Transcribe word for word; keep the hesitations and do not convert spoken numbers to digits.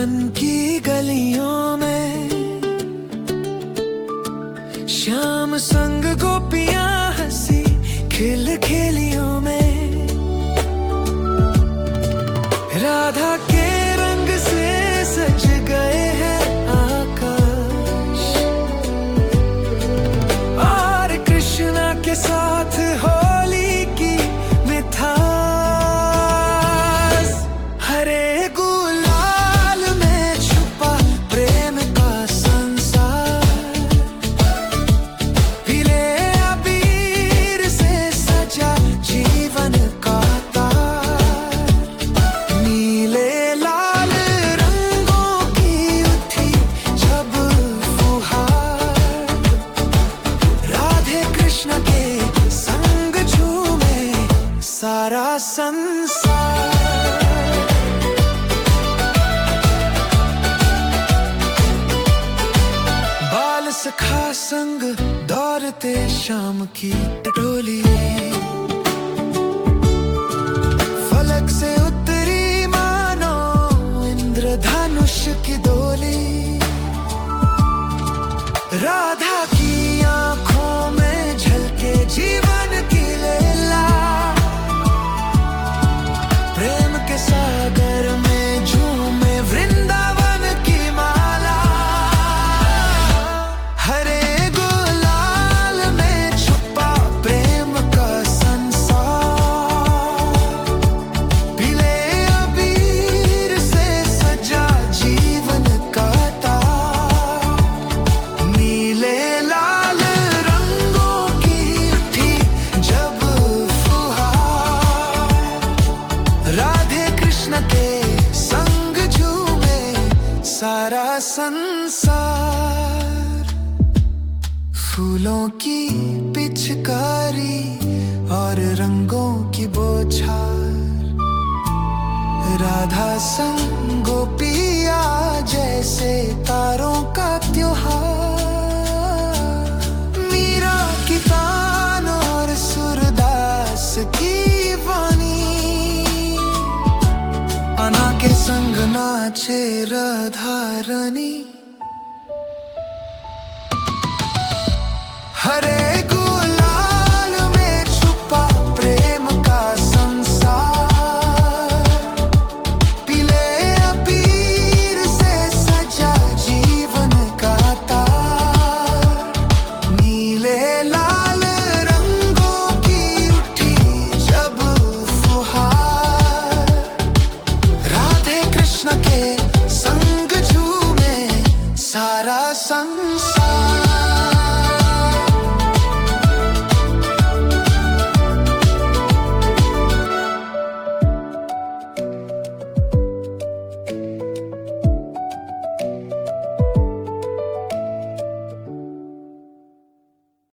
बचपन की गलियों में श्याम संग गोपियां हंसी खिल खेलियों में राधा के रंग से सज गए हैं आकाश और कृष्णा के साथ होली की मिठास हरे गुलाल में छुपा प्रेम का संसार पीले अबीर से सजा जीवन का तार नीले लाल रंगों की उठी जब फुहार राधे कृष्ण के संग झूमे सारा संसार बाल सखा संग दौड़ते शाम की टोली फलक से उतरी मानो इंद्रधनुष की डोली राधा की आंखों में झलके जीवन की लीला प्रेम के सागर में झूमे वृंदावन की माला हरे गुलाल में छुपा प्रेम का संसार पीले अबीर से सजा जीवन का तार नीले लाल रंगों की उठी जब फुहार राधे कृष्ण के संग झूमे सारा संसार फूलों की पिचकारी और रंगों की बौछार राधा संग गोपिया जैसे तारों का त्योहार मीरा की तान और सूरदास की वाणी अना के संग नाचे राधा रानी हरे